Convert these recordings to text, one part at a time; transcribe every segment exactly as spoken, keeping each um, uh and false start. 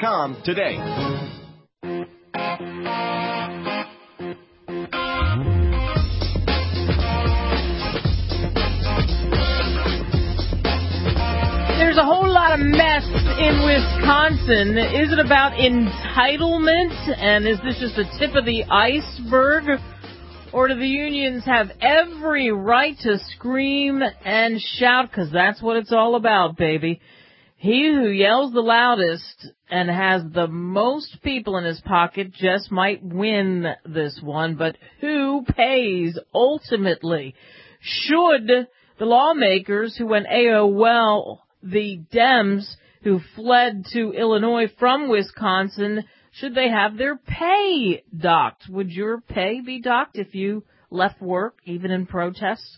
com today. There's a whole lot of mess in Wisconsin. Is it about entitlement? And is this just the tip of the iceberg? Or do the unions have every right to scream and shout? Because that's what it's all about, baby. He who yells the loudest and has the most people in his pocket just might win this one. But who pays ultimately? Should the lawmakers who went A O L, the Dems who fled to Illinois from Wisconsin, should they have their pay docked? Would your pay be docked if you left work, even in protests?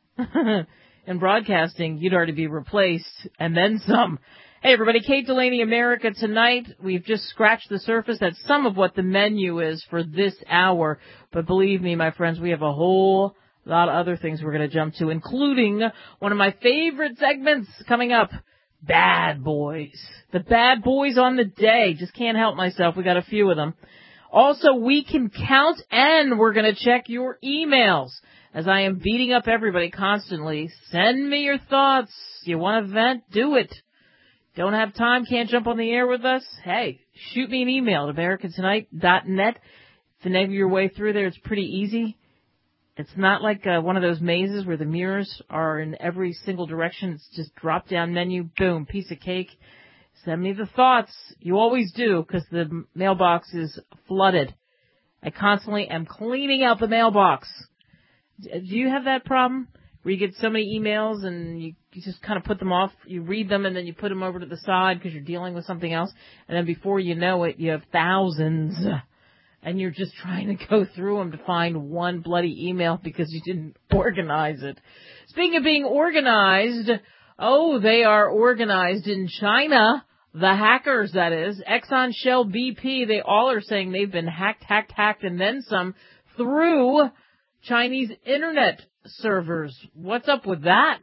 In broadcasting, you'd already be replaced, and then some. Hey, everybody, Kate Delaney, America Tonight. We've just scratched the surface. That's some of what the menu is for this hour. But believe me, my friends, we have a whole lot of other things we're going to jump to, including one of my favorite segments coming up, Bad Boys. The bad boys on the day. Just can't help myself. We got a few of them. Also, we can count, and we're going to check your emails. As I am beating up everybody constantly, send me your thoughts. You want to vent? Do it. Don't have time? Can't jump on the air with us? Hey, shoot me an email at american tonight dot net. Finagle your way through there. It's pretty easy. It's not like uh, one of those mazes where the mirrors are in every single direction. It's just drop-down menu, boom, piece of cake. Send me the thoughts. You always do, because the mailbox is flooded. I constantly am cleaning out the mailbox. Do you have that problem where you get so many emails and you, you just kind of put them off? You read them and then you put them over to the side because you're dealing with something else. And then before you know it, you have thousands. And you're just trying to go through them to find one bloody email because you didn't organize it. Speaking of being organized, oh, they are organized in China. The hackers, that is. Exxon, Shell, B P, they all are saying they've been hacked, hacked, hacked, and then some through Chinese internet servers. What's up with that?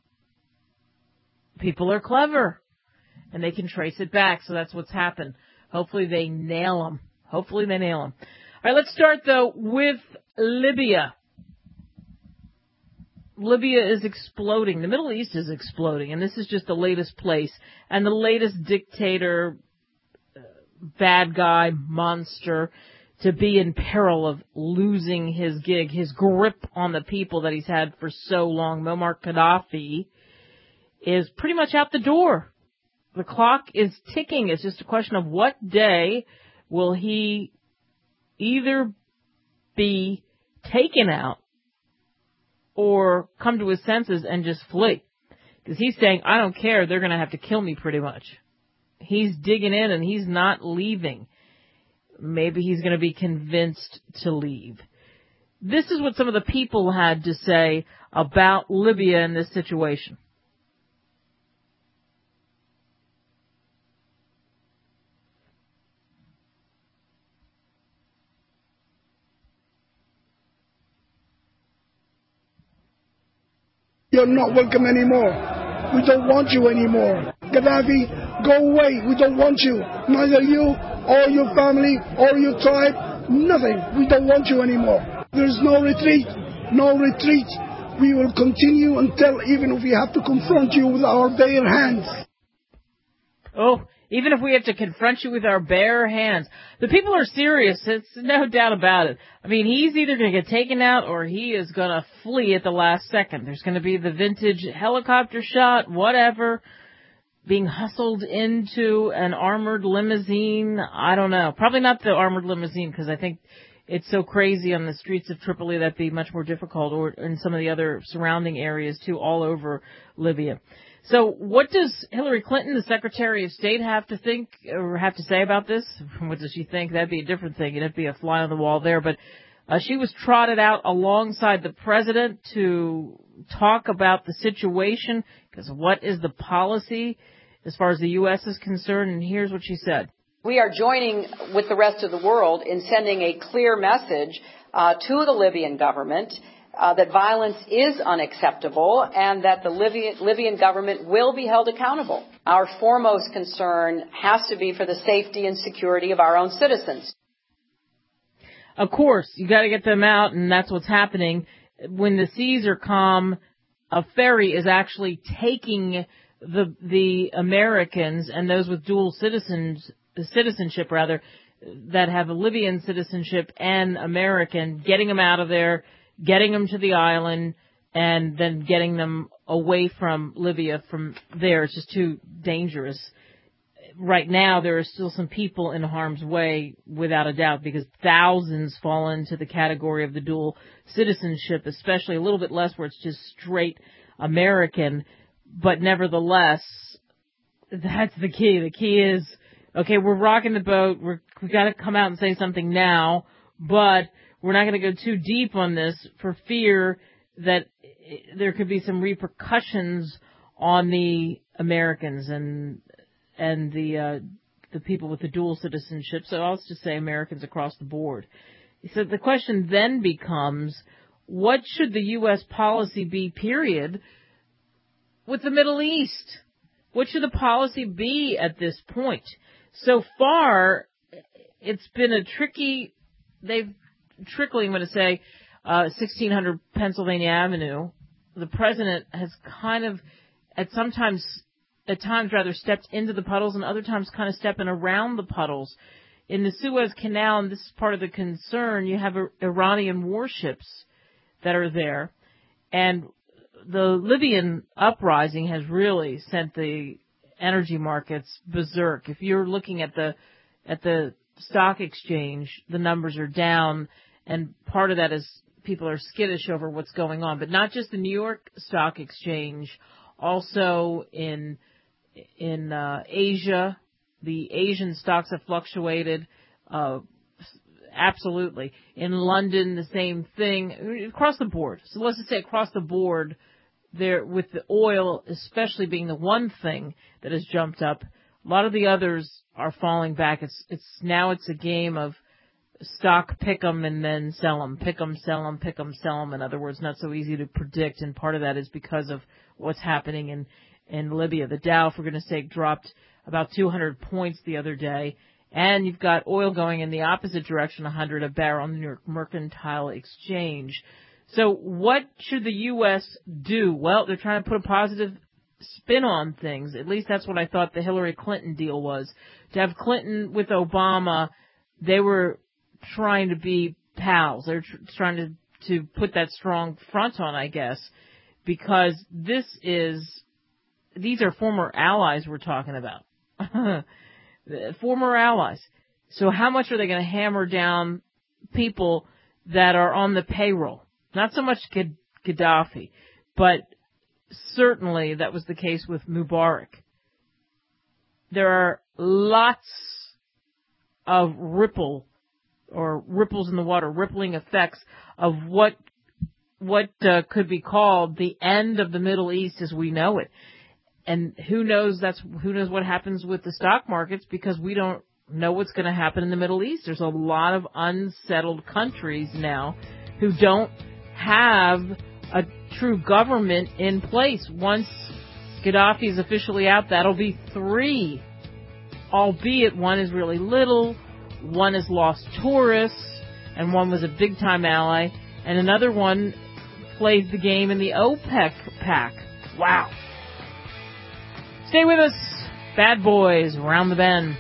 People are clever, and they can trace it back, so that's what's happened. Hopefully they nail them. Hopefully they nail them. All right, let's start, though, with Libya. Libya is exploding. The Middle East is exploding, and this is just the latest place. And the latest dictator, bad guy, monster, to be in peril of losing his gig, his grip on the people that he's had for so long, Muammar Gaddafi, is pretty much out the door. The clock is ticking. It's just a question of what day will he either be taken out or come to his senses and just flee. Because he's saying, I don't care, they're going to have to kill me pretty much. He's digging in and he's not leaving. Maybe he's going to be convinced to leave. This is what some of the people had to say about Libya in this situation. You're not welcome anymore. We don't want you anymore. Gaddafi, go away. We don't want you. Neither you, or your family, or your tribe. Nothing. We don't want you anymore. There's no retreat. No retreat. We will continue until, even if we have to confront you with our bare hands. Oh, even if we have to confront you with our bare hands. The people are serious. It's no doubt about it. I mean, he's either going to get taken out or he is going to flee at the last second. There's going to be the vintage helicopter shot, whatever, being hustled into an armored limousine. I don't know. Probably not the armored limousine because I think it's so crazy on the streets of Tripoli that'd be much more difficult, or in some of the other surrounding areas, too, all over Libya. So what does Hillary Clinton, the Secretary of State, have to think or have to say about this? What does she think? That'd be a different thing. It'd be a fly on the wall there. But uh, she was trotted out alongside the president to talk about the situation, because what is the policy as far as the U S is concerned? And here's what she said. We are joining with the rest of the world in sending a clear message uh, to the Libyan government uh, that violence is unacceptable and that the Libyan, Libyan government will be held accountable. Our foremost concern has to be for the safety and security of our own citizens. Of course, you got to get them out, and that's what's happening. When the seas are calm, a ferry is actually taking the the Americans and those with dual citizens citizenship rather that have a Libyan citizenship and American, getting them out of there, getting them to the island, and then getting them away from Libya from there. It's just too dangerous. Right now, there are still some people in harm's way, without a doubt, because thousands fall into the category of the dual citizenship, especially a little bit less where it's just straight American. But nevertheless, that's the key. The key is, okay, we're rocking the boat. We're, we got to come out and say something now, but we're not going to go too deep on this for fear that there could be some repercussions on the Americans and and the uh, the people with the dual citizenship. So I'll just say Americans across the board. So the question then becomes, what should the U S policy be, period, with the Middle East? What should the policy be at this point? So far, it's been a tricky, they've, trickling, I'm going to say, uh, sixteen hundred Pennsylvania Avenue. The president has kind of, at sometimes, at times rather, stepped into the puddles and other times kind of stepping around the puddles. In the Suez Canal, and this is part of the concern, you have Iranian warships that are there. And the Libyan uprising has really sent the energy markets berserk. If you're looking at the at the stock exchange, the numbers are down, and part of that is people are skittish over what's going on. But not just the New York Stock Exchange, also in in uh, Asia, the Asian stocks have fluctuated. Uh, absolutely. In London, the same thing across the board. So let's just say across the board, there, with the oil especially being the one thing that has jumped up, a lot of the others are falling back. It's it's now it's a game of stock pick 'em and then sell 'em, pick 'em, sell 'em, pick 'em, sell 'em. In other words, not so easy to predict, and part of that is because of what's happening in in Libya. The Dow, for goodness sake, dropped about two hundred points the other day, and you've got oil going in the opposite direction, one hundred a barrel on the New York Mercantile Exchange. So what should the U S do? Well, they're trying to put a positive spin on things. At least that's what I thought the Hillary Clinton deal was. To have Clinton with Obama, they were trying to be pals. They're tr- trying to, to put that strong front on, I guess, because this is, these are former allies we're talking about. Former allies. So how much are they going to hammer down people that are on the payroll? Not so much Gaddafi, but certainly that was the case with Mubarak. There are lots of ripple or ripples in the water, rippling effects of what what uh, could be called the end of the Middle East as we know it. And who knows that's who knows what happens with the stock markets, because we don't know what's going to happen in the Middle East. There's a lot of unsettled countries now who don't have a true government in place. Once Gaddafi is officially out, that'll be three, albeit one is really little, one has lost tourists, and one was a big-time ally, and another one plays the game in the OPEC pack. Wow. Stay with us. Bad boys around the bend.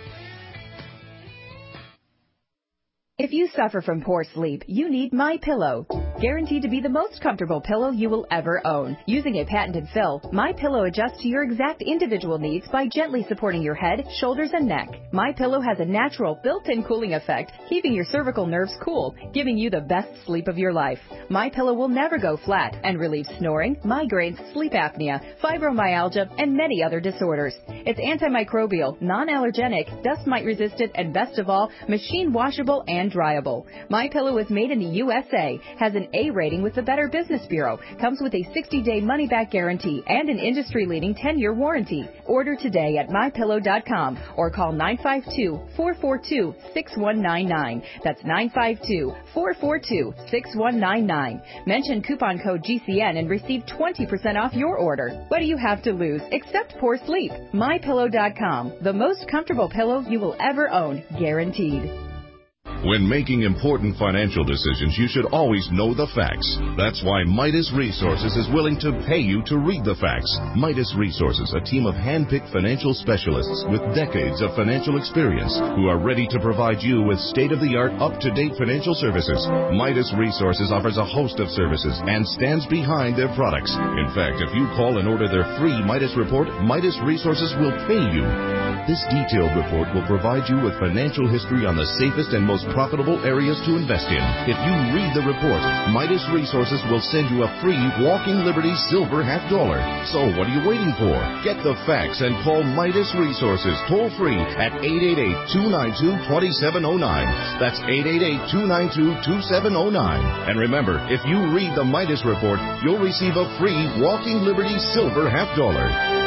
If you suffer from poor sleep, you need MyPillow. Guaranteed to be the most comfortable pillow you will ever own. Using a patented fill, MyPillow adjusts to your exact individual needs by gently supporting your head, shoulders, and neck. MyPillow has a natural built-in cooling effect, keeping your cervical nerves cool, giving you the best sleep of your life. MyPillow will never go flat and relieves snoring, migraines, sleep apnea, fibromyalgia, and many other disorders. It's antimicrobial, non-allergenic, dust mite resistant, and best of all, machine washable and dryable. MyPillow is made in the U S A, has an A rating with the Better Business Bureau. Comes with a sixty-day money-back guarantee and an industry-leading ten-year warranty. Order today at my pillow dot com or call nine five two, four four two, six one nine nine. That's nine five two, four four two, six one nine nine. Mention coupon code G C N and receive twenty percent off your order. What do you have to lose except poor sleep? my pillow dot com, the most comfortable pillow you will ever own, guaranteed. When making important financial decisions, you should always know the facts. That's why Midas Resources is willing to pay you to read the facts. Midas Resources, a team of hand-picked financial specialists with decades of financial experience who are ready to provide you with state-of-the-art, up-to-date financial services. Midas Resources offers a host of services and stands behind their products. In fact, if you call and order their free Midas report, Midas Resources will pay you. This detailed report will provide you with financial history on the safest and most profitable areas to invest in. If you read the report, Midas Resources will send you a free Walking Liberty silver half dollar. So what are you waiting for? Get the facts and call Midas Resources toll free at eight eight eight, two nine two, two seven zero nine. That's eight eight eight, two nine two, two seven zero nine. And remember, if you read the Midas report, you'll receive a free Walking Liberty silver half dollar.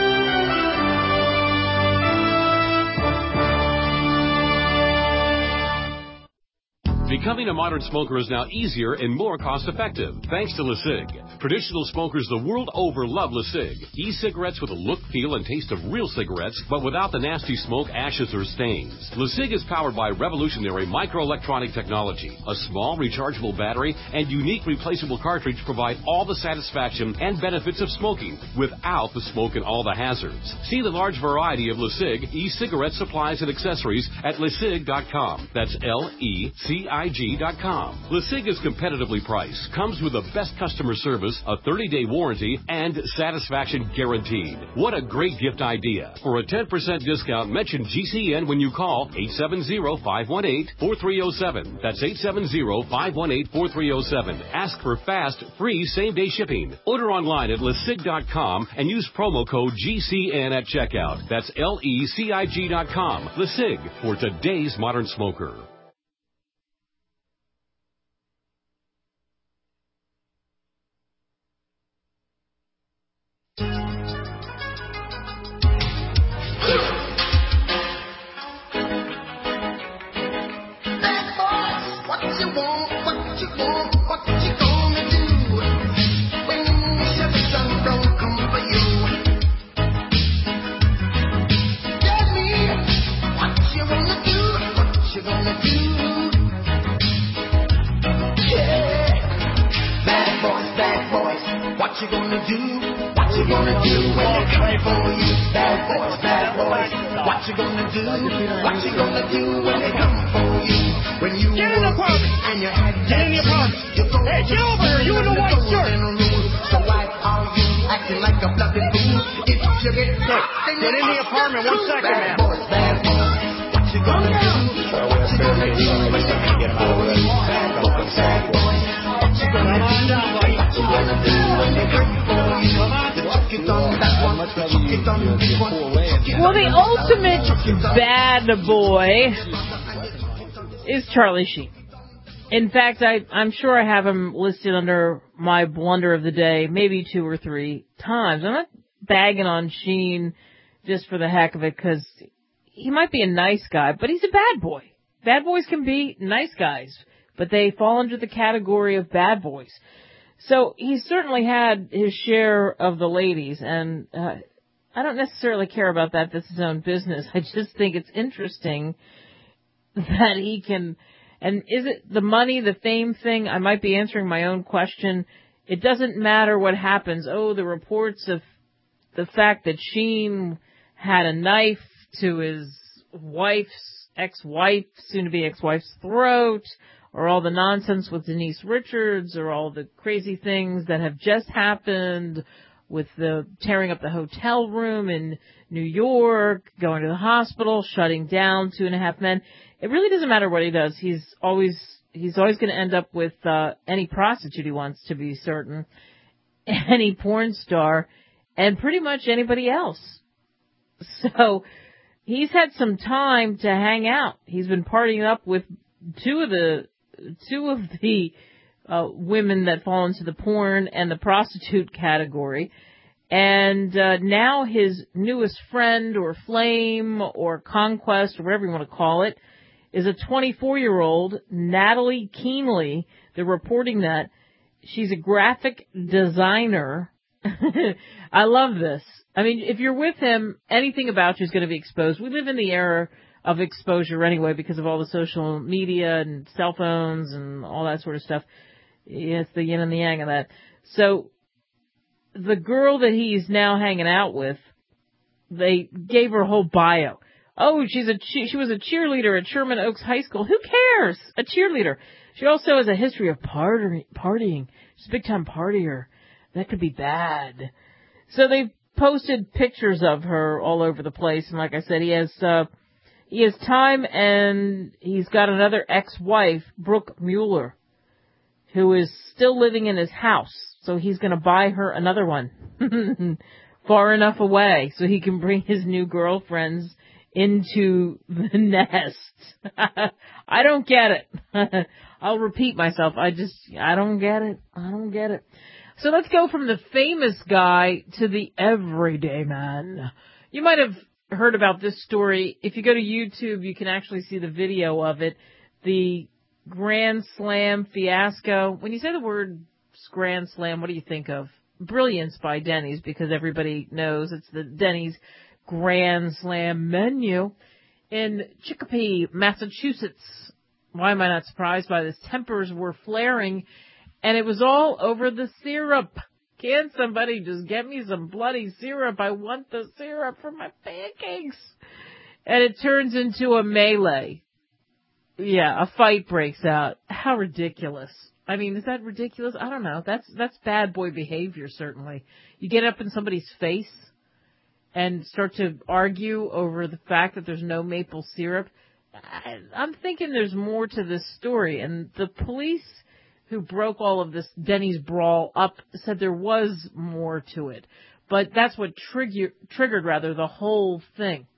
Becoming a modern smoker is now easier and more cost-effective, thanks to LeSig. Traditional smokers the world over love LeSig. E-cigarettes with a look, feel, and taste of real cigarettes, but without the nasty smoke, ashes, or stains. LeSig is powered by revolutionary microelectronic technology. A small, rechargeable battery and unique replaceable cartridge provide all the satisfaction and benefits of smoking, without the smoke and all the hazards. See the large variety of LeSig e-cigarette supplies and accessories at lesig dot com. That's L E C I G dot com. LeSig is competitively priced, comes with the best customer service, a thirty-day warranty, and satisfaction guaranteed. What a great gift idea. For a ten percent discount, mention G C N when you call eight seven zero, five one eight, four three zero seven. That's eight seven zero, five one eight, four three zero seven. Ask for fast, free same-day shipping. Order online at lesig dot com and use promo code G C N at checkout. That's L E C I G dot com. LeSig, for today's modern smoker. What you gonna do? What you gonna do when they come for you? Bad boys, bad boys. What you gonna do? What you gonna do when they come for you? When you get in the apartment and you had get in the apartment. Hey, get over here! You in the white shirt. So why are you acting like a bloody fool? If you get caught, then get in the apartment. One second, man. Bad boys, bad boys. What you gonna do? What you gonna do when they come for you? Bad boys, bad boys. What you gonna do? What you gonna do when they come for you? The chuck it on that one, the chuck it on this one. Well, the ultimate bad boy is Charlie Sheen. In fact, I, I'm sure I have him listed under my blunder of the day maybe two or three times. I'm not bagging on Sheen just for the heck of it, because he might be a nice guy, but he's a bad boy. Bad boys can be nice guys, but they fall under the category of bad boys. So he certainly had his share of the ladies, and uh, I don't necessarily care about that. That's his own business. I just think it's interesting that he can, and is it the money, the fame thing? I might be answering my own question. It doesn't matter what happens. Oh, the reports of the fact that Sheen had a knife to his wife's, ex-wife, soon-to-be ex-wife's throat, or all the nonsense with Denise Richards, or all the crazy things that have just happened with the tearing up the hotel room in New York, going to the hospital, shutting down Two and a Half Men. It really doesn't matter what he does. He's always he's always going to end up with uh, any prostitute he wants, to be certain, any porn star, and pretty much anybody else. So he's had some time to hang out. He's been partying up with two of the two of the uh, women that fall into the porn and the prostitute category. And uh, now his newest friend or flame or conquest or whatever you want to call it is a twenty-four-year-old, Natalie Keenly. They're reporting that. She's a graphic designer. I love this. I mean, if you're with him, anything about you is going to be exposed. We live in the era of exposure anyway because of all the social media and cell phones and all that sort of stuff. It's the yin and the yang of that. So the girl that he's now hanging out with, they gave her a whole bio. Oh, she's a she, she was a cheerleader at Sherman Oaks High School. Who cares? A cheerleader. She also has a history of party, partying. She's a big-time partier. That could be bad. So they've posted pictures of her all over the place. And like I said, he has uh, he has time, and he's got another ex-wife, Brooke Mueller, who is still living in his house. So he's going to buy her another one far enough away so he can bring his new girlfriends into the nest. I don't get it. I'll repeat myself. I just, I don't get it. I don't get it. So let's go from the famous guy to the everyday man. You might have heard about this story. If you go to YouTube, you can actually see the video of it. The Grand Slam fiasco. When you say the word Grand Slam, what do you think of? Brilliance by Denny's, because everybody knows it's the Denny's Grand Slam menu in Chicopee, Massachusetts. Why am I not surprised by this? Tempers were flaring, and it was all over the syrup. Can somebody just get me some bloody syrup? I want the syrup for my pancakes. And it turns into a melee. Yeah, a fight breaks out. How ridiculous. I mean, is that ridiculous? I don't know. That's that's bad boy behavior, certainly. You get up in somebody's face and start to argue over the fact that there's no maple syrup. I, I'm thinking there's more to this story. And the police who broke all of this Denny's brawl up said there was more to it. But that's what trigger, triggered, rather, the whole thing.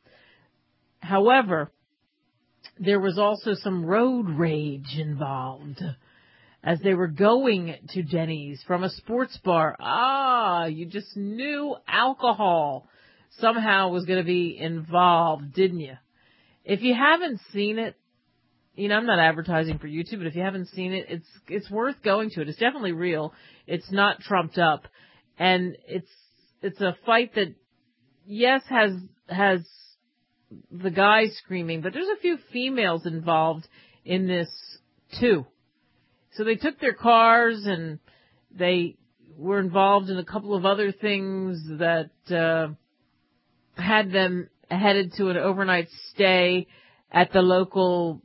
However, there was also some road rage involved as they were going to Denny's from a sports bar. Ah, you just knew alcohol somehow was going to be involved, didn't you? If you haven't seen it, you know, I'm not advertising for YouTube, but if you haven't seen it, it's it's worth going to it. It's definitely real. It's not trumped up. And it's it's a fight that, yes, has has the guys screaming, but there's a few females involved in this, too. So they took their cars and they were involved in a couple of other things that uh, had them headed to an overnight stay at the local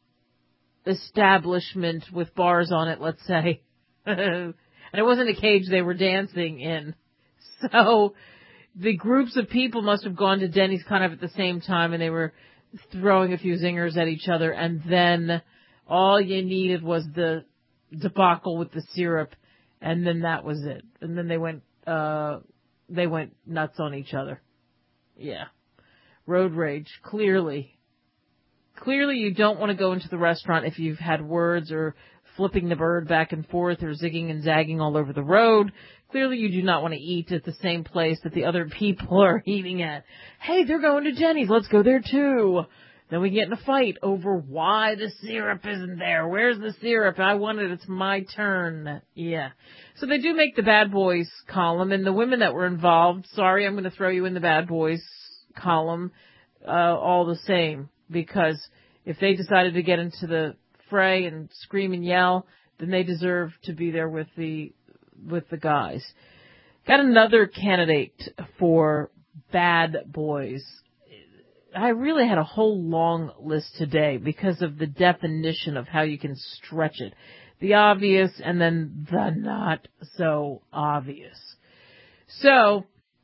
establishment with bars on it, let's say. And it wasn't a cage they were dancing in. So the groups of people must have gone to Denny's kind of at the same time, and they were throwing a few zingers at each other, and then all you needed was the debacle with the syrup, and then that was it. And then they went, uh, they went nuts on each other. Yeah. Road rage, clearly. Clearly you don't want to go into the restaurant if you've had words or flipping the bird back and forth or zigging and zagging all over the road. Clearly you do not want to eat at the same place that the other people are eating at. Hey, they're going to Denny's. Let's go there too. Then we get in a fight over why the syrup isn't there. Where's the syrup? I want it. It's my turn. Yeah. So they do make the bad boys column, and the women that were involved, sorry, I'm going to throw you in the bad boys column, uh, all the same. Because if they decided to get into the fray and scream and yell, then they deserve to be there with the with the guys. Got another candidate for bad boys. I really had a whole long list today because of the definition of how you can stretch it. The obvious and then the not so obvious. So,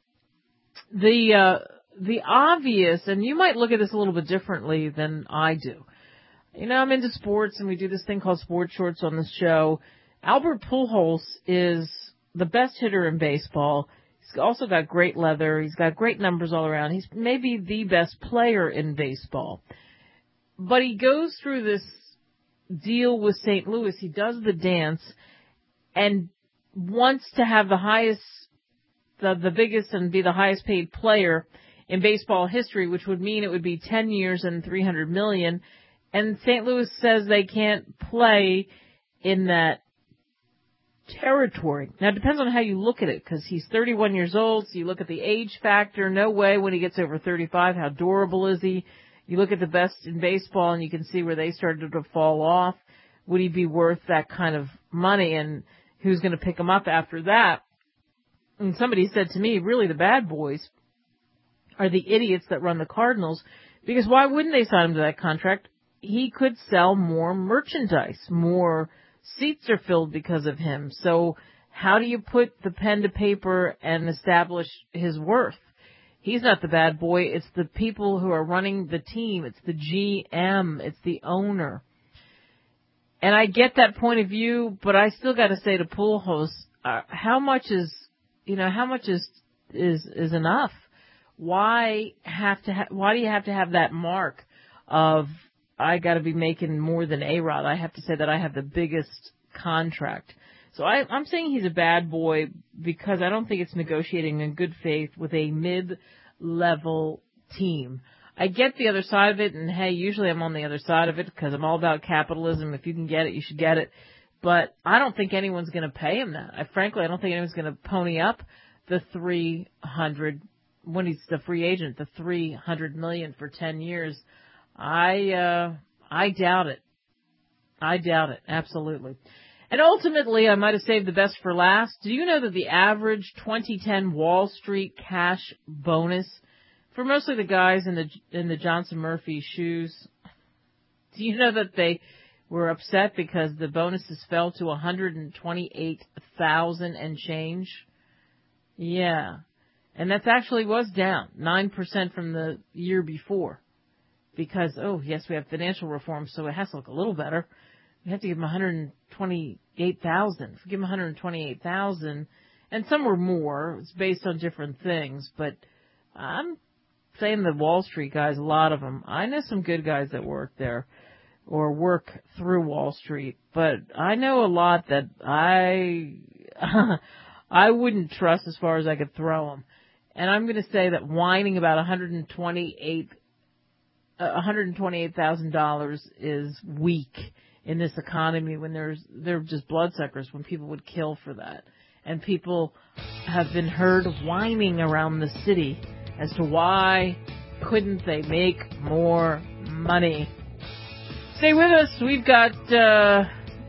the uh, the obvious, and you might look at this a little bit differently than I do. You know, I'm into sports, and we do this thing called Sports Shorts on this show. Albert Pujols is the best hitter in baseball. He's also got great leather. He's got great numbers all around. He's maybe the best player in baseball. But he goes through this deal with Saint Louis. He does the dance, and wants to have the highest, the, the biggest and be the highest paid player in baseball history, which would mean it would be ten years and three hundred million dollars. And Saint Louis says they can't play in that territory. Now, it depends on how you look at it, because he's thirty-one years old, so you look at the age factor. No way when he gets over thirty-five. How durable is he? You look at the best in baseball, and you can see where they started to fall off. Would he be worth that kind of money, and who's going to pick him up after that? And somebody said to me, really, the bad boys are the idiots that run the Cardinals, because why wouldn't they sign him to that contract? He could sell more merchandise. More seats are filled because of him. So how do you put the pen to paper and establish his worth? He's not the bad boy. It's the people who are running the team. It's the G M. It's the owner. And I get that point of view, but I still got to say to Pujols, uh, how much is, you know, how much is is is enough? Why have to? Ha- why do you have to have that mark of I got to be making more than A-Rod? I have to say that I have the biggest contract. So I, I'm saying he's a bad boy because I don't think it's negotiating in good faith with a mid-level team. I get the other side of it, and hey, usually I'm on the other side of it because I'm all about capitalism. If you can get it, you should get it. But I don't think anyone's going to pay him that. I, frankly, I don't think anyone's going to pony up the three hundred when he's the free agent, the three hundred million for ten years. I uh, I doubt it. I doubt it, absolutely. And ultimately, I might have saved the best for last. Do you know that the average twenty ten Wall Street cash bonus for mostly the guys in the in the Johnson Murphy shoes, do you know that they were upset because the bonuses fell to one hundred twenty-eight thousand and change? Yeah. And that's actually was down nine percent from the year before. Because, oh, yes, we have financial reform, so it has to look a little better. We have to give them one hundred twenty-eight thousand. If we give them one hundred twenty-eight thousand, and some were more, it's based on different things, but I'm saying the Wall Street guys, a lot of them, I know some good guys that work there or work through Wall Street, but I know a lot that I I wouldn't trust as far as I could throw them. And I'm going to say that whining about one hundred twenty-eight one hundred twenty-eight thousand dollars is weak in this economy when there's they're just bloodsuckers when people would kill for that. And people have been heard whining around the city as to why couldn't they make more money. Stay with us. We've got uh,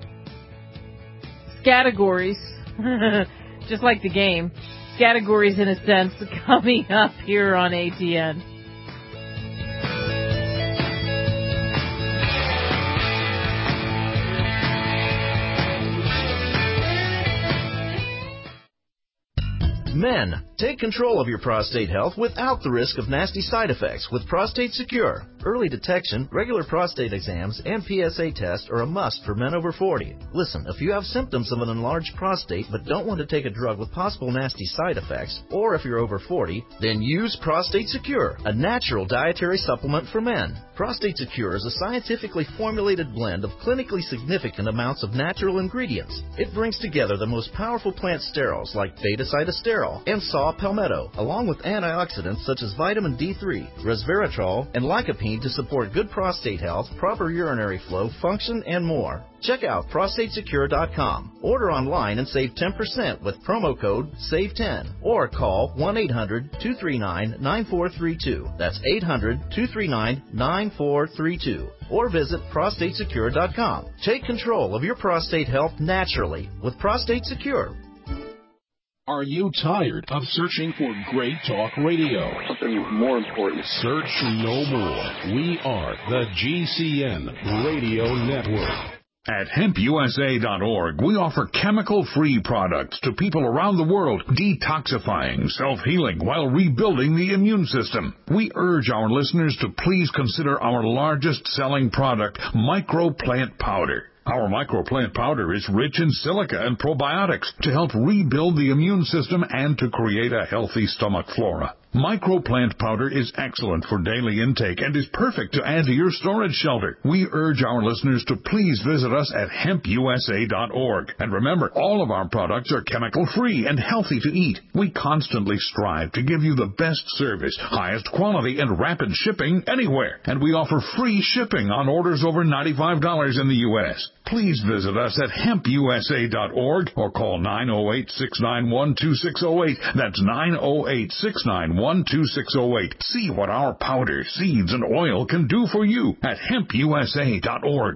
categories, just like the game. Categories, in a sense, coming up here on A T N. Men, take control of your prostate health without the risk of nasty side effects with Prostate Secure. Early detection, regular prostate exams, and P S A tests are a must for men over forty. Listen, if you have symptoms of an enlarged prostate but don't want to take a drug with possible nasty side effects, or if you're over forty, then use Prostate Secure, a natural dietary supplement for men. Prostate Secure is a scientifically formulated blend of clinically significant amounts of natural ingredients. It brings together the most powerful plant sterols like beta-cytosterol and saw palmetto, along with antioxidants such as vitamin D three, resveratrol, and lycopene to support good prostate health, proper urinary flow, function, and more. Check out prostate secure dot com. Order online and save ten percent with promo code save ten or call one eight hundred two three nine nine four three two. That's eight hundred two three nine nine four three two. Or visit prostate secure dot com. Take control of your prostate health naturally with Prostate Secure. Are you tired of searching for great talk radio? Something more important. Search no more. We are the G C N Radio Network. At hemp U S A dot org, we offer chemical-free products to people around the world, detoxifying, self-healing, while rebuilding the immune system. We urge our listeners to please consider our largest-selling product, Microplant Powder. Our microplant powder is rich in silica and probiotics to help rebuild the immune system and to create a healthy stomach flora. Microplant powder is excellent for daily intake and is perfect to add to your storage shelter. We urge our listeners to please visit us at hemp u s a dot org. And remember, all of our products are chemical-free and healthy to eat. We constantly strive to give you the best service, highest quality, and rapid shipping anywhere. And we offer free shipping on orders over ninety-five dollars in the U S Please visit us at hemp u s a dot org or call nine oh eight, six nine one, two six oh eight. That's nine oh eight, six nine one, two six oh eight. See what our powder, seeds, and oil can do for you at hemp u s a dot org.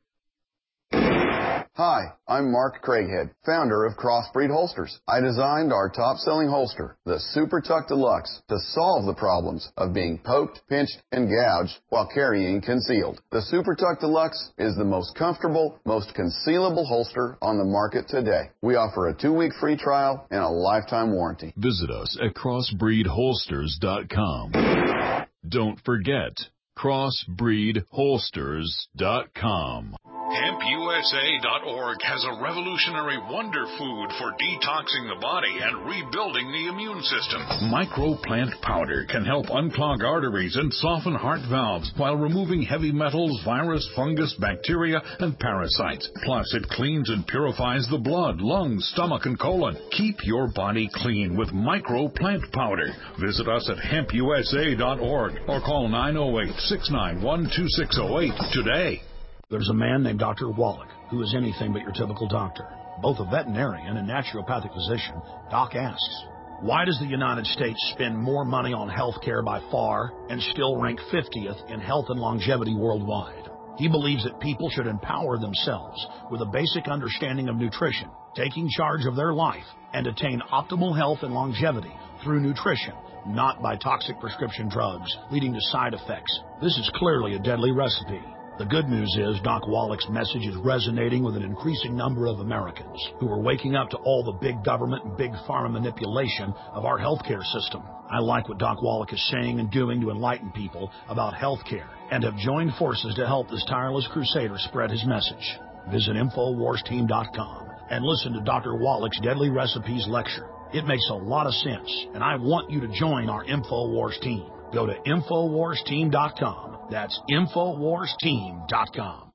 Hi, I'm Mark Craighead, founder of Crossbreed Holsters. I designed our top-selling holster, the Super Tuck Deluxe, to solve the problems of being poked, pinched, and gouged while carrying concealed. The Super Tuck Deluxe is the most comfortable, most concealable holster on the market today. We offer a two-week free trial and a lifetime warranty. Visit us at crossbreed holsters dot com. Don't forget, crossbreed holsters dot com. hemp u s a dot org has a revolutionary wonder food for detoxing the body and rebuilding the immune system. Microplant powder can help unclog arteries and soften heart valves while removing heavy metals, virus, fungus, bacteria, and parasites. Plus, it cleans and purifies the blood, lungs, stomach, and colon. Keep your body clean with Microplant powder. Visit us at hemp u s a dot org or call nine oh eight, six nine one, two six oh eight today. There's a man named Doctor Wallach who is anything but your typical doctor. Both a veterinarian and naturopathic physician, Doc asks, why does the United States spend more money on health care by far and still rank fiftieth in health and longevity worldwide? He believes that people should empower themselves with a basic understanding of nutrition, taking charge of their life, and attain optimal health and longevity through nutrition, not by toxic prescription drugs leading to side effects. This is clearly a deadly recipe. The good news is Doc Wallach's message is resonating with an increasing number of Americans who are waking up to all the big government and big pharma manipulation of our healthcare system. I like what Doc Wallach is saying and doing to enlighten people about healthcare and have joined forces to help this tireless crusader spread his message. Visit infowars team dot com and listen to Doctor Wallach's Deadly Recipes lecture. It makes a lot of sense, and I want you to join our InfoWars team. Go to infowars team dot com. That's infowars team dot com.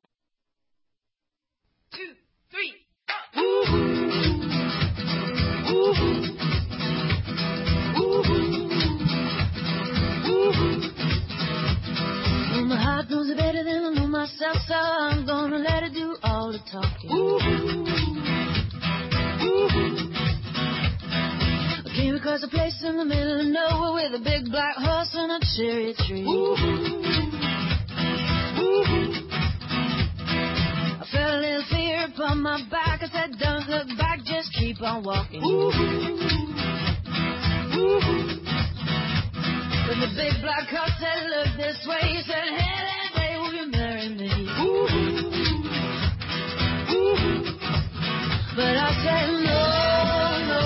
Two, three, four. Ooh. Ooh. Ooh. Ooh. Well, my heart knows it better than I know myself, so I'm gonna let it do all the talking. Ooh. Ooh. I came across a place in the middle of nowhere with a big black horse and a cherry tree. Ooh. I felt a little fear upon my back. I said, don't look back, just keep on walking. Ooh. Ooh. When the big black horse said, look this way, he said, hey, that day, will you marry me? Ooh. Ooh. But I said, no, no,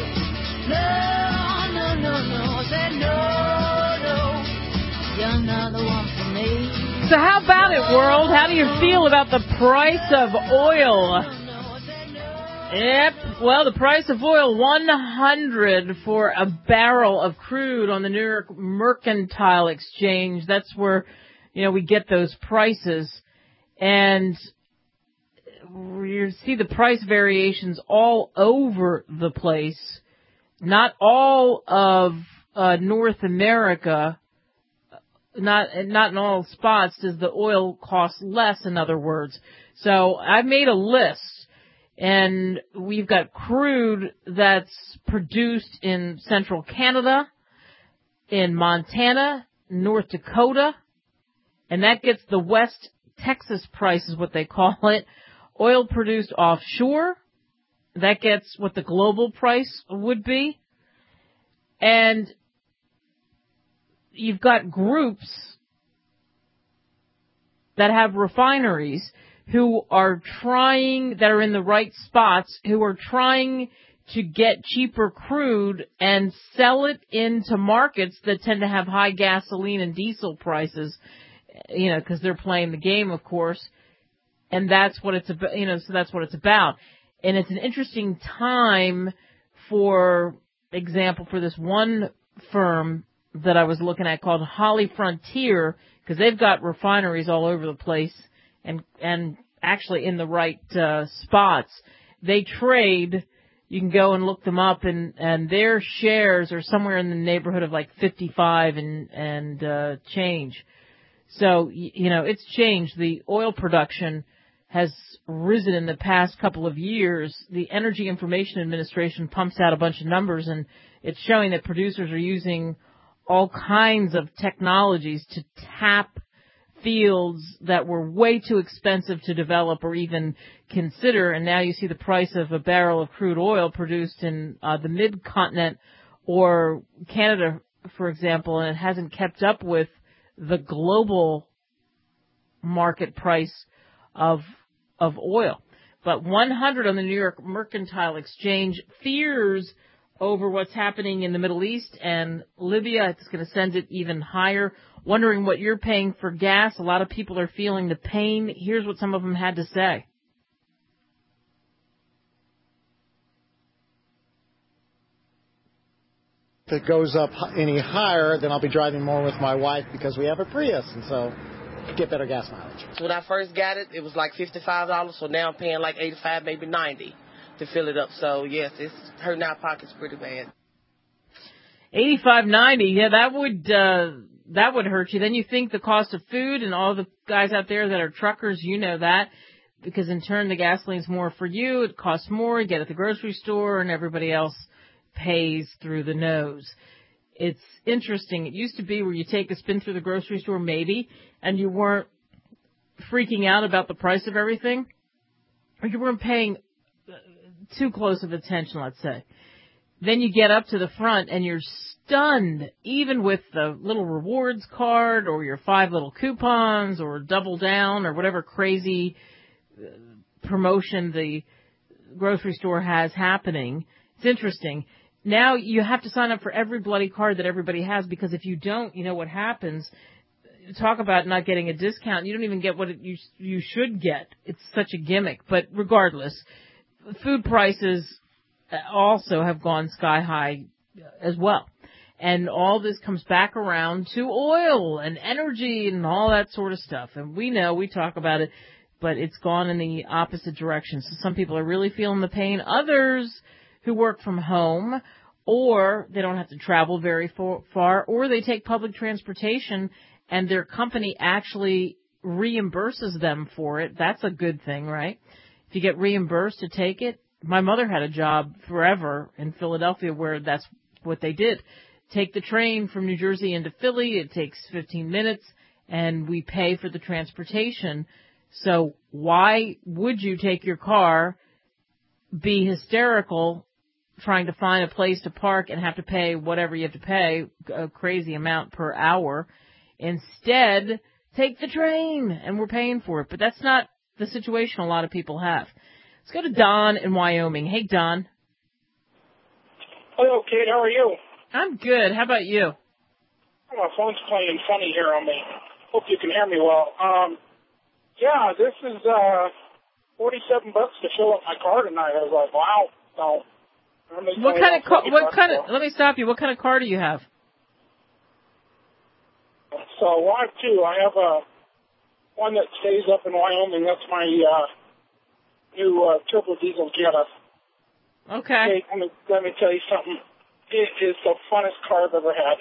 no, no, no, no. I said, no, no, you're not the one for me. So how about it, world? How do you feel about the price of oil? Yep. Well, the price of oil, one hundred for a barrel of crude on the New York Mercantile Exchange. That's where, you know, we get those prices. And you see the price variations all over the place. Not all of uh, North America, not not in all spots does the oil cost less, in other words. So I've made a list, and we've got crude that's produced in central Canada, in Montana, North Dakota, and that gets the West Texas price is what they call it. Oil produced offshore, that gets what the global price would be. And you've got groups that have refineries who are trying, that are in the right spots, who are trying to get cheaper crude and sell it into markets that tend to have high gasoline and diesel prices, you know, because they're playing the game, of course. And that's what it's about, you know, so that's what it's about. And it's an interesting time, for example, for this one firm that I was looking at called Holly Frontier, because they've got refineries all over the place and and actually in the right uh, spots. They trade. You can go and look them up, and, and their shares are somewhere in the neighborhood of like fifty-five and, and uh, change. So, you know, it's changed. The oil production has risen in the past couple of years. The Energy Information Administration pumps out a bunch of numbers, and it's showing that producers are using all kinds of technologies to tap fields that were way too expensive to develop or even consider. And now you see the price of a barrel of crude oil produced in uh, the mid-continent or Canada, for example, and it hasn't kept up with the global market price of of oil. But one hundred on the New York Mercantile Exchange fears over what's happening in the Middle East and Libya. It's going to send it even higher. Wondering what you're paying for gas. A lot of people are feeling the pain. Here's what some of them had to say. If it goes up any higher, then I'll be driving more with my wife because we have a Prius, and so get better gas mileage. So when I first got it, it was like fifty-five dollars, so now I'm paying like eighty-five, maybe ninety to fill it up. So, yes, it's hurting our pockets pretty bad. eighty-five, ninety, yeah, that would uh, that would hurt you. Then you think the cost of food, and all the guys out there that are truckers, you know that, because in turn the gasoline's more for you. It costs more. You get it at the grocery store, and everybody else pays through the nose. It's interesting. It used to be where you take a spin through the grocery store, maybe, and you weren't freaking out about the price of everything, or you weren't paying too close of attention, let's say. Then you get up to the front and you're stunned, even with the little rewards card or your five little coupons or double down or whatever crazy promotion the grocery store has happening. It's interesting. Now you have to sign up for every bloody card that everybody has, because if you don't, you know what happens. Talk about not getting a discount. You don't even get what it, you you should get. It's such a gimmick. But regardless, food prices also have gone sky high as well. And all this comes back around to oil and energy and all that sort of stuff. And we know, we talk about it, but it's gone in the opposite direction. So some people are really feeling the pain. Others who work from home, or they don't have to travel very far, or they take public transportation and their company actually reimburses them for it. That's a good thing, right? If you get reimbursed to take it. My mother had a job forever in Philadelphia where that's what they did. Take the train from New Jersey into Philly. It takes fifteen minutes, and we pay for the transportation. So why would you take your car, be hysterical, trying to find a place to park and have to pay whatever you have to pay, a crazy amount per hour? Instead, take the train, and we're paying for it. But that's not the situation a lot of people have. Let's go to Don in Wyoming. Hey, Don. Hello, kid. How are you? I'm good. How about you? My phone's playing funny here on me. Hope you can hear me well. Um, yeah, this is uh, forty-seven bucks to fill up my car tonight. I was like, wow. No. What kind of car? What kind of? Let me stop you. What kind of car do you have? So I have two. I have a one that stays up in Wyoming. That's my uh, new uh, turbo diesel Jetta. Okay. Hey, let me let me tell you something. It is the funnest car I've ever had.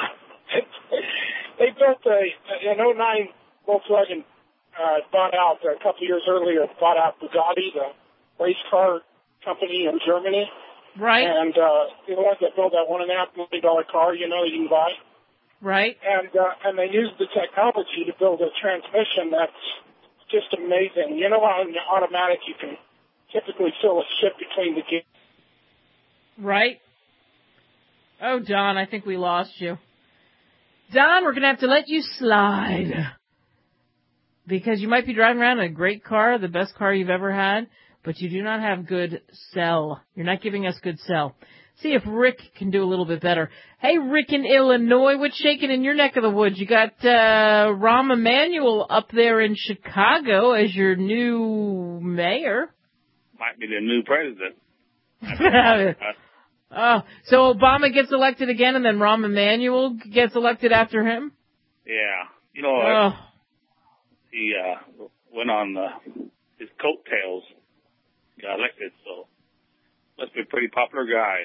They built a an oh nine Volkswagen. Uh, bought out a couple years earlier. Bought out Bugatti, the race car company in Germany. Right. And uh, the ones that build that one and a half million dollar car, you know, you can buy. Right. And uh, and they used the technology to build a transmission that's just amazing. You know, on the automatic, you can typically fill a shift between the gears. Right. Oh, Don, I think we lost you. Don, we're going to have to let you slide. Because you might be driving around in a great car, the best car you've ever had, but you do not have good cell. You're not giving us good cell. See if Rick can do a little bit better. Hey, Rick in Illinois, what's shaking in your neck of the woods? You got uh, Rahm Emanuel up there in Chicago as your new mayor. Might be the new president. Oh, so Obama gets elected again, and then Rahm Emanuel gets elected after him? Yeah. You know, Oh. he uh, went on uh, his coattails, got elected, so must be a pretty popular guy.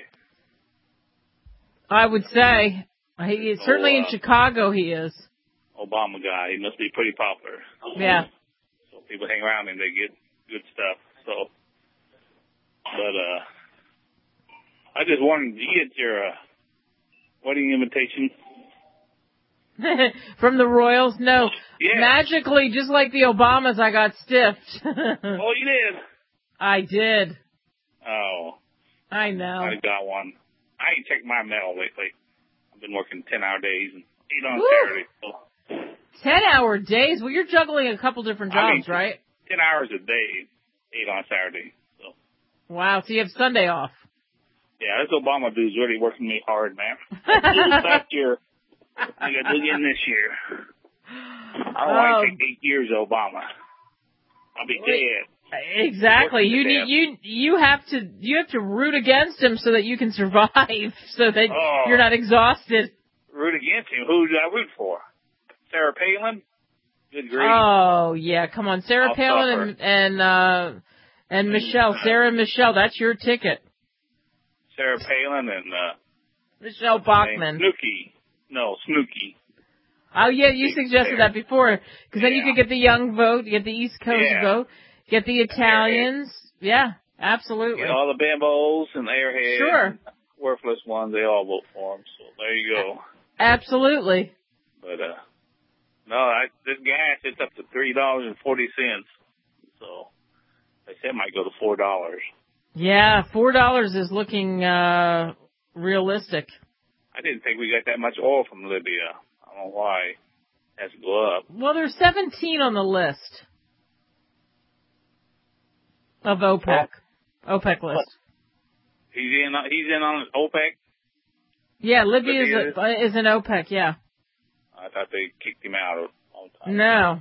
I would say. He is, So, certainly uh, in Chicago he is. Obama guy. He must be pretty popular. Yeah. So people hang around him, they get good stuff. So, but uh, I just wanted to get your uh, wedding invitation. From the Royals? No. Yeah. Magically, just like the Obamas, I got stiffed. Oh, you did? I did. Oh. I know. I got one. I ain't checked my mail lately. I've been working ten-hour days and eight on Woo. Saturday. So. Ten-hour days? Well, you're juggling a couple different jobs, I mean, right? Ten hours a day, eight on Saturday. So. Wow, so you have Sunday off. Yeah, this Obama dude's really working me hard, man. Last year. I got to do it again this year. I don't want to take eight years of Obama. I'll be dead. Exactly. You to need death. you you have to you have to root against him so that you can survive, so that Oh. you're not exhausted. Root against him. Who did I root for? Sarah Palin? Good grief. Oh yeah, come on, Sarah I'll Palin and and uh, and Michelle, Sarah and Michelle. That's your ticket. Sarah Palin and uh, Michelle Bachmann. Snooki. No, Snooki. Oh yeah, you suggested that before, because then you could get the young vote, you get the East Coast Yeah. vote, get the Italians. Yeah, absolutely. You know, all the bimbos and airheads. Sure. And worthless ones, they all vote for him. So there you go. Absolutely. But uh, no, I, this gas it's up to three dollars and forty cents. So they said it might go to four dollars. Yeah, four dollars is looking uh realistic. I didn't think we got that much oil from Libya. I don't know why it has to go up. Well, there's seventeen on the list of OPEC. OPEC list. He's in. He's in on OPEC. Yeah, Libya is, Libya a, is an OPEC. Yeah. I thought they kicked him out a long time. No.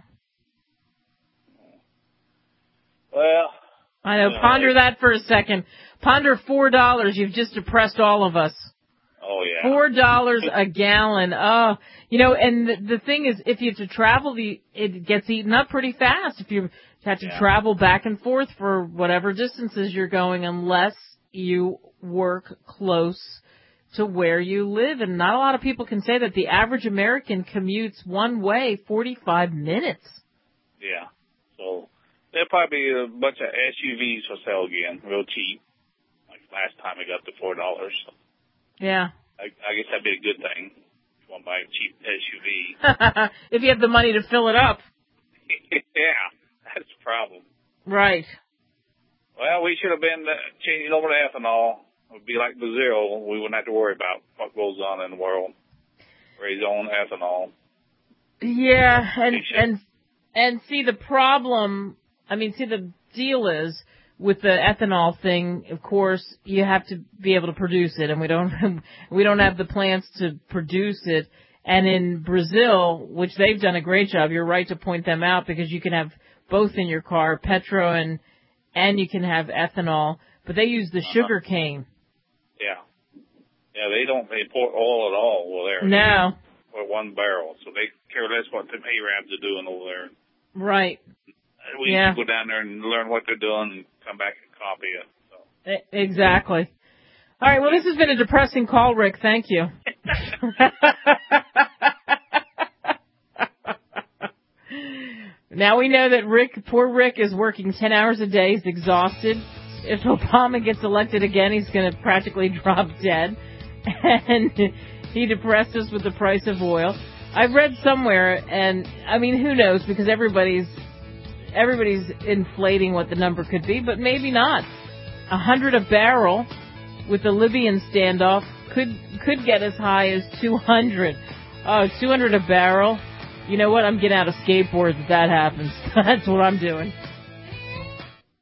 Well, I know. you know, Ponder it- that for a second. Ponder four dollars. You've just depressed all of us. Oh yeah. Four dollars a gallon. Oh, you know, and the, the thing is, if you have to travel, the it gets eaten up pretty fast. If you have to Yeah. travel back and forth for whatever distances you're going, unless you work close to where you live. And not a lot of people can say that the average American commutes one way forty-five minutes. Yeah. So there'll probably be a bunch of S U Vs for sale again, real cheap. Like last time it got to four dollars. So Yeah. I, I guess that'd be a good thing. If you want to buy a cheap S U V. If you have the money to fill it up. Yeah, that's the problem. Right. Well, we should have been uh, changing over to ethanol. It would be like Brazil. We wouldn't have to worry about what goes on in the world. Raise own ethanol. Yeah, and and and see the problem. I mean, see the deal is with the ethanol thing. Of course, you have to be able to produce it, and we don't we don't have the plants to produce it. And in Brazil, which they've done a great job, you're right to point them out, because you can have both in your car, petro and and you can have ethanol, but they use the Uh-huh. sugar cane. Yeah. Yeah, they don't import oil at all over there. No. Or one barrel. So they care less what the Arabs are doing over there. Right. We Yeah. need to go down there and learn what they're doing and come back and copy it. So. E- Exactly. All right, well, this has been a depressing call, Rick. Thank you. Now we know that Rick, poor Rick, is working ten hours a day. He's exhausted. If Obama gets elected again, he's going to practically drop dead. And he depressed us with the price of oil. I've read somewhere, and I mean, who knows, because everybody's everybody's inflating what the number could be, but maybe not. A hundred a barrel with the Libyan standoff could could get as high as two hundred. Oh, two hundred a barrel. You know what? I'm getting out a skateboard if that happens. That's what I'm doing.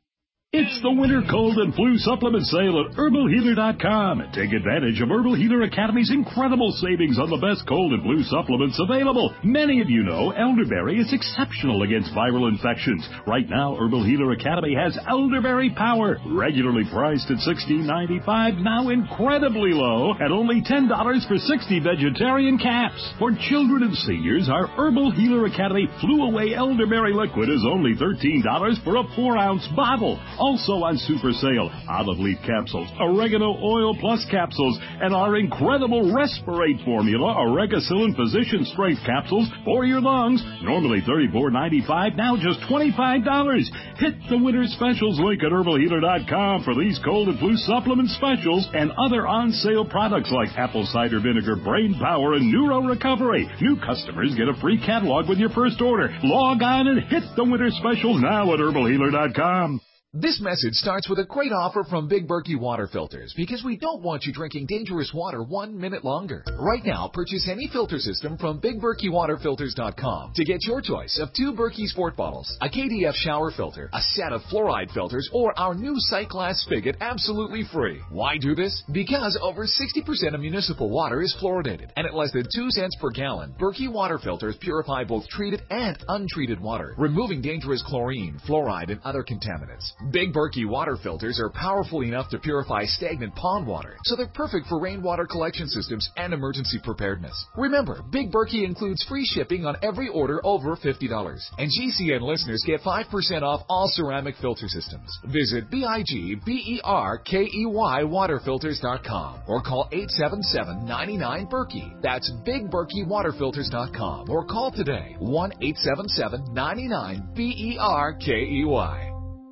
It's the winter cold and flu supplement sale at herbal healer dot com. Take advantage of Herbal Healer Academy's incredible savings on the best cold and flu supplements available. Many of you know elderberry is exceptional against viral infections. Right now, Herbal Healer Academy has Elderberry Power, regularly priced at sixteen ninety-five, now incredibly low at only ten dollars for sixty vegetarian caps. For children and seniors, our Herbal Healer Academy Flu Away Elderberry Liquid is only thirteen dollars for a four ounce bottle. Also on super sale, olive leaf capsules, oregano oil plus capsules, and our incredible Respirate formula, Oregacillin Physician Strength capsules for your lungs. Normally thirty-four ninety-five, now just twenty-five dollars. Hit the winter specials link at herbal healer dot com for these cold and flu supplement specials and other on sale products like apple cider vinegar, brain power, and neuro recovery. New customers get a free catalog with your first order. Log on and hit the winter specials now at herbal healer dot com. This message starts with a great offer from Big Berkey Water Filters because we don't want you drinking dangerous water one minute longer. Right now, purchase any filter system from big berkey water filters dot com to get your choice of two Berkey Sport bottles, a K D F shower filter, a set of fluoride filters, or our new sight glass spigot absolutely free. Why do this? Because over sixty percent of municipal water is fluoridated, and at less than two cents per gallon, Berkey Water Filters purify both treated and untreated water, removing dangerous chlorine, fluoride, and other contaminants. Big Berkey water filters are powerful enough to purify stagnant pond water, so they're perfect for rainwater collection systems and emergency preparedness. Remember, Big Berkey includes free shipping on every order over fifty dollars, and G C N listeners get five percent off all ceramic filter systems. Visit B I G B E R K E Y water filters dot com or call eight seven seven, nine nine, Berkey. That's big berkey water filters dot com or call today one eight seven seven, nine nine, B E R K E Y.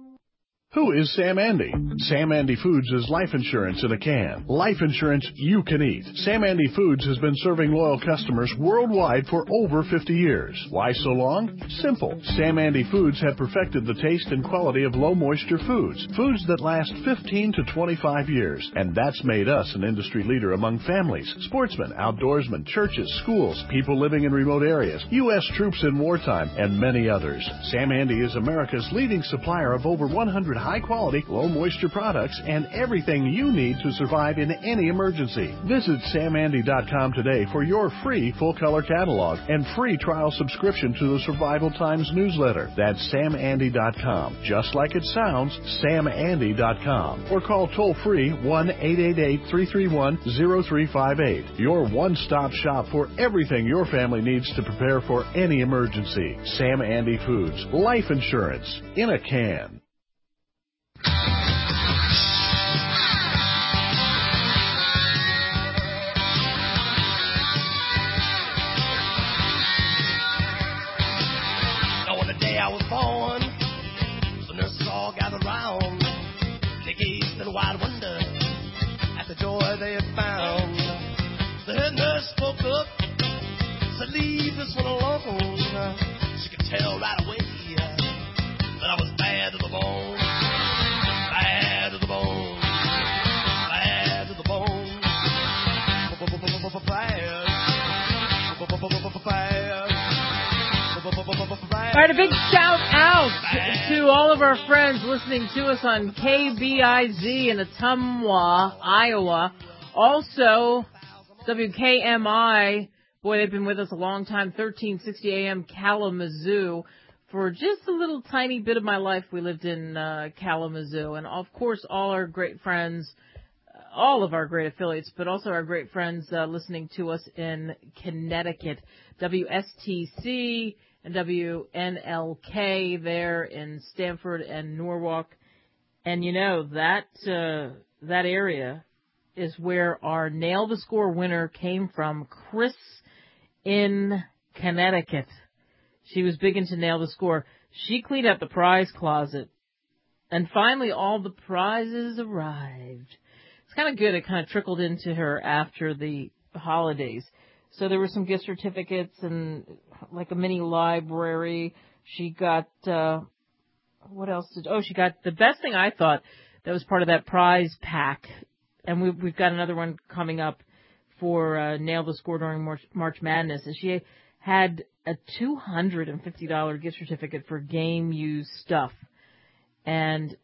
Who is Sam Andy? Sam Andy Foods is life insurance in a can. Life insurance you can eat. Sam Andy Foods has been serving loyal customers worldwide for over fifty years. Why so long? Simple. Sam Andy Foods have perfected the taste and quality of low moisture foods. Foods that last fifteen to twenty-five years. And that's made us an industry leader among families, sportsmen, outdoorsmen, churches, schools, people living in remote areas, U S troops in wartime, and many others. Sam Andy is America's leading supplier of over one hundred high-quality, low-moisture products and everything you need to survive in any emergency. Visit sam andy dot com today for your free full-color catalog and free trial subscription to the Survival Times newsletter. That's sam andy dot com. Just like it sounds, sam andy dot com. Or call toll-free one eight eight eight, three three one, zero three five eight. Your one-stop shop for everything your family needs to prepare for any emergency. Sam Andy Foods. Life insurance in a can. I was born, the nurses all gathered round. They gazed in wide wonder at the joy they had found. The head nurse spoke up, said, leave this one alone. She could tell right away that I was bad to the bone. Bad to the bone. Bad to the bone. Bad. All right, a big shout out to all of our friends listening to us on K B I Z in Ottumwa, Iowa. Also, W K M I, boy, they've been with us a long time, thirteen sixty A M Kalamazoo. For just a little tiny bit of my life, we lived in uh, Kalamazoo. And, of course, all our great friends, all of our great affiliates, but also our great friends uh, listening to us in Connecticut. W S T C and W N L K there in Stamford and Norwalk. And, you know, that uh, that area is where our Nail the Score winner came from, Chris in Connecticut. She was big into Nail the Score. She cleaned out the prize closet. And finally, all the prizes arrived. It's kind of good. It kind of trickled into her after the holidays. So there were some gift certificates and like a mini library. She got, uh, what else did, oh, she got the best thing I thought that was part of that prize pack. And we've, we've got another one coming up for uh, Nail the Score during March, March Madness. And she had a two hundred fifty dollars gift certificate for game use stuff. And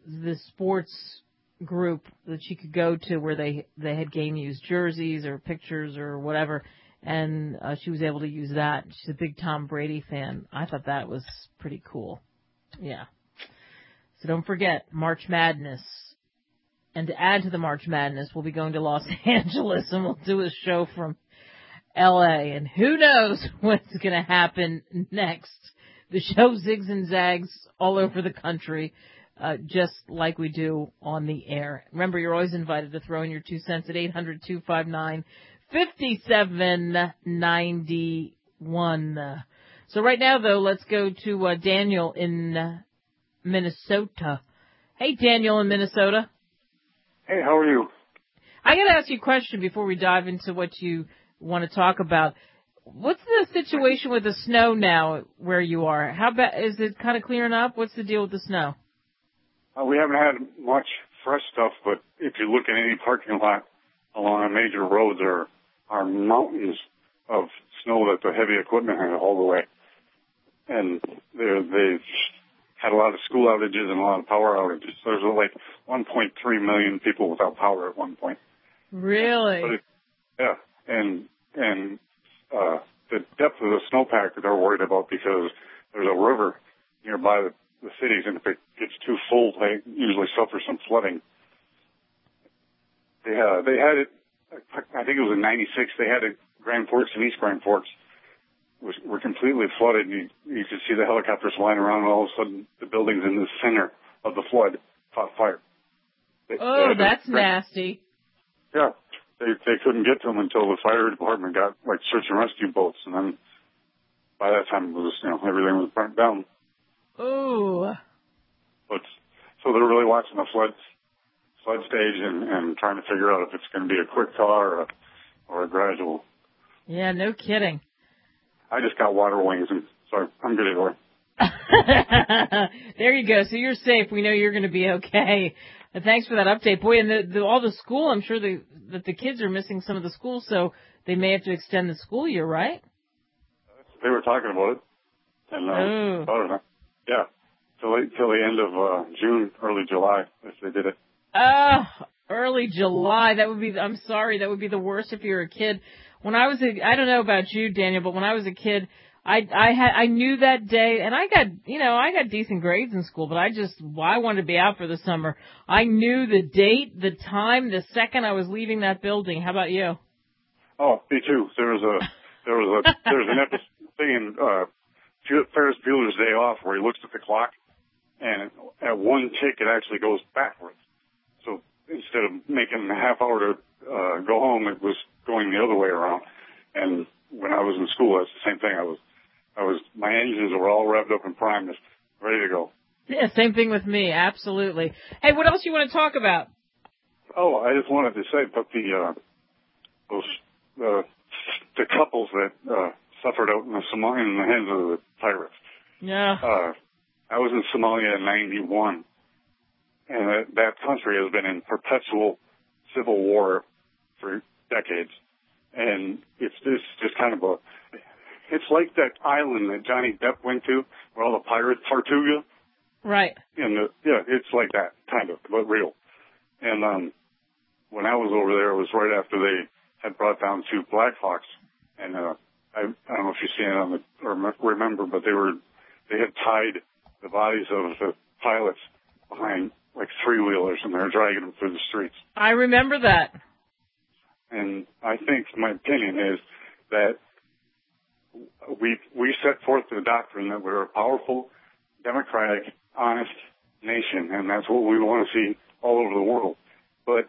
the sports group that she could go to where they they had game used jerseys or pictures or whatever, and uh, she was able to use that. She's a big Tom Brady fan. I thought that was pretty cool. Yeah. So don't forget, March Madness. And to add to the March Madness, we'll be going to Los Angeles, and we'll do a show from L A. And who knows what's going to happen next. The show zigs and zags all over the country, uh, just like we do on the air. Remember, you're always invited to throw in your two cents at eight hundred, two five nine, five seven nine one. So right now, though, let's go to uh, Daniel in uh, Minnesota. Hey, Daniel in Minnesota. Hey, how are you? I got to ask you a question before we dive into what you want to talk about. What's the situation with the snow now where you are? How bad is it? Kind of clearing up? What's the deal with the snow? Uh, we haven't had much fresh stuff, but if you look at any parking lot along a major road, there are mountains of snow that the heavy equipment has hauled away. And they've had a lot of school outages and a lot of power outages. There's like one point three million people without power at one point. Really? But it, yeah, and and uh, the depth of the snowpack that they're worried about because there's a river nearby the, the cities, and if it gets too full, they usually suffer some flooding. They uh, they had it. I think it was in ninety-six. They had it. Grand Forks and East Grand Forks was were completely flooded. You, you could see the helicopters flying around, and all of a sudden, the buildings in the center of the flood caught fire. They, oh, they that's to, nasty. Yeah, they they couldn't get to them until the fire department got like search and rescue boats, and then by that time, it was you know everything was burnt down. Oh. But so they're really watching the flood flood stage and, and trying to figure out if it's going to be a quick thaw or a or a gradual. Yeah, no kidding. I just got water wings, and so I'm good either way. There you go. So you're safe. We know you're going to be okay. And thanks for that update. Boy, and the, the, all the school, I'm sure the, that the kids are missing some of the school, so they may have to extend the school year, right? They were talking about it. And, uh, oh. Yeah, till, till the end of uh, June, early July, if they did it. Oh, early July. That would be, I'm sorry, that would be the worst if you're a kid. When I was a, I don't know about you, Daniel, but when I was a kid, I, I had, I knew that day, and I got, you know, I got decent grades in school, but I just, well, I wanted to be out for the summer. I knew the date, the time, the second I was leaving that building. How about you? Oh, me too. There was a, there was a, there's an episode thing in, uh, Ferris Bueller's Day Off where he looks at the clock, and at one tick, it actually goes backwards. So instead of making a half hour to uh, go home, it was going the other way around. And when I was in school, that's the same thing. I was, I was, my engines were all revved up and primed, just ready to go. Yeah, same thing with me. Absolutely. Hey, what else you want to talk about? Oh, I just wanted to say about the uh, those uh, the couples that uh, suffered out in the Somalia in the hands of the pirates. Yeah. Uh, I was in Somalia in ninety-one, and that, that country has been in perpetual civil war for decades. And it's just, just kind of a, it's like that island that Johnny Depp went to, where all the pirates, Tortuga. Right. And the, yeah, it's like that, kind of, but real. And um, when I was over there, it was right after they had brought down two Black Hawks. And uh, I, I don't know if you've seen it on the, or remember, but they were, they had tied the bodies of the pilots behind like three-wheelers, and they were dragging them through the streets. I remember that. And I think my opinion is that we we set forth the doctrine that we're a powerful, democratic, honest nation, and that's what we want to see all over the world. But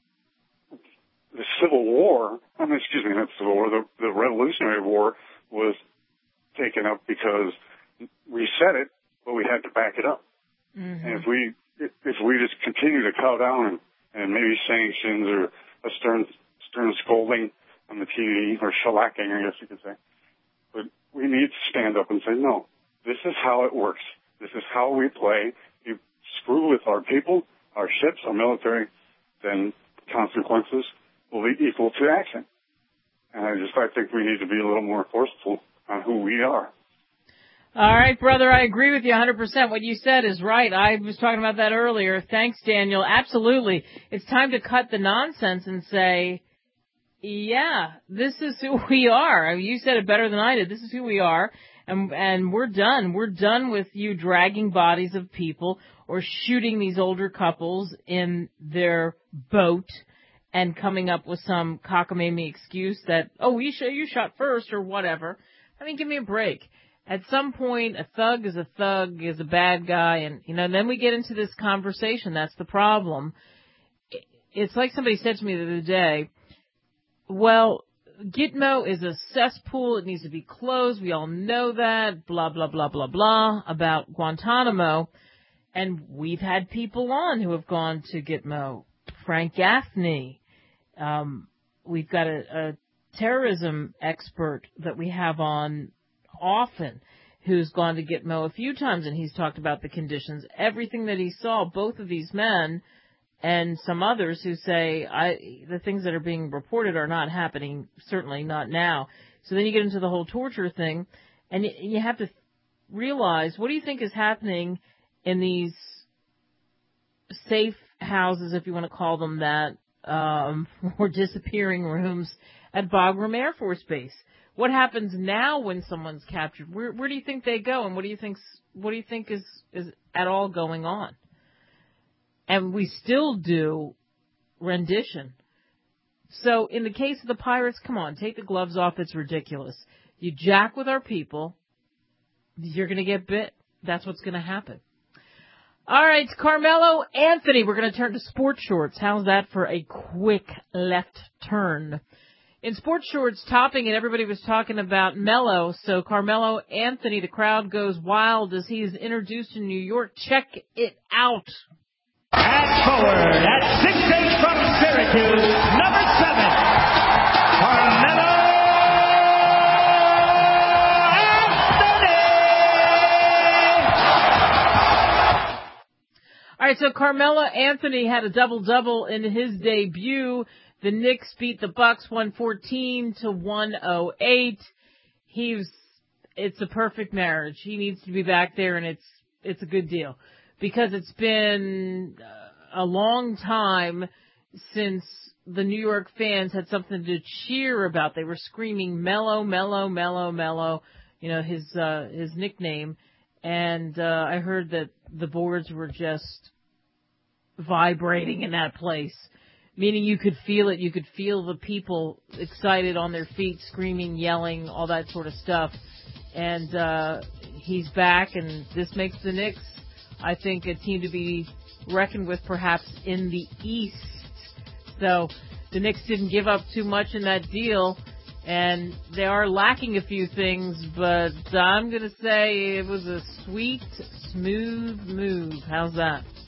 the Civil War, I mean, excuse me, not Civil War, the, the Revolutionary War was taken up because we said it, but we had to back it up. Mm-hmm. And if we if we just continue to cow down and, and maybe sanctions or a stern stern scolding on the T V, or shellacking, I guess you could say, but we need to stand up and say, no, this is how it works. This is how we play. You screw with our people, our ships, our military, then consequences will be equal to action. And I just I think we need to be a little more forceful on who we are. All right, brother, I agree with you one hundred percent. What you said is right. I was talking about that earlier. Thanks, Daniel. Absolutely. It's time to cut the nonsense and say, yeah, this is who we are. I mean, you said it better than I did. This is who we are, and and we're done. We're done with you dragging bodies of people or shooting these older couples in their boat and coming up with some cockamamie excuse that, oh, you, sh- you shot first or whatever. I mean, give me a break. At some point, a thug is a thug, is a bad guy, and, you know, then we get into this conversation. That's the problem. It's like somebody said to me the other day, well, Gitmo is a cesspool. It needs to be closed. We all know that, blah, blah, blah, blah, blah, about Guantanamo. And we've had people on who have gone to Gitmo. Frank Gaffney. Um, we've got a, a terrorism expert that we have on often who's gone to Gitmo a few times, and he's talked about the conditions, everything that he saw, both of these men and some others who say I, the things that are being reported are not happening, certainly not now. So then you get into the whole torture thing, and you have to realize, what do you think is happening in these safe houses, if you want to call them that, um, or disappearing rooms at Bagram Air Force Base? What happens now when someone's captured? Where, where do you think they go, and what do you think? What do you think is, is at all going on? And we still do rendition. So in the case of the pirates, come on, take the gloves off. It's ridiculous. You jack with our people, you're going to get bit. That's what's going to happen. All right, Carmelo Anthony. We're going to turn to sports shorts. How's that for a quick left turn? In sports shorts, topping it, everybody was talking about Melo. So Carmelo Anthony, the crowd goes wild as he is introduced in New York. Check it out. At forward, at six eight from Syracuse, number seven, Carmelo Anthony. All right, so Carmelo Anthony had a double-double in his debut. The Knicks beat the Bucks one fourteen to one oh eight. He's, it's a perfect marriage. He needs to be back there, and it's, it's a good deal because it's been a long time since the New York fans had something to cheer about. They were screaming Mello, Mello, Mello, Mello, you know, his, uh, his nickname. And, uh, I heard that the boards were just vibrating in that place. Meaning you could feel it. You could feel the people excited on their feet, screaming, yelling, all that sort of stuff. And uh he's back, and this makes the Knicks, I think, a team to be reckoned with perhaps in the East. So the Knicks didn't give up too much in that deal, and they are lacking a few things, but I'm going to say it was a sweet, smooth move. How's that?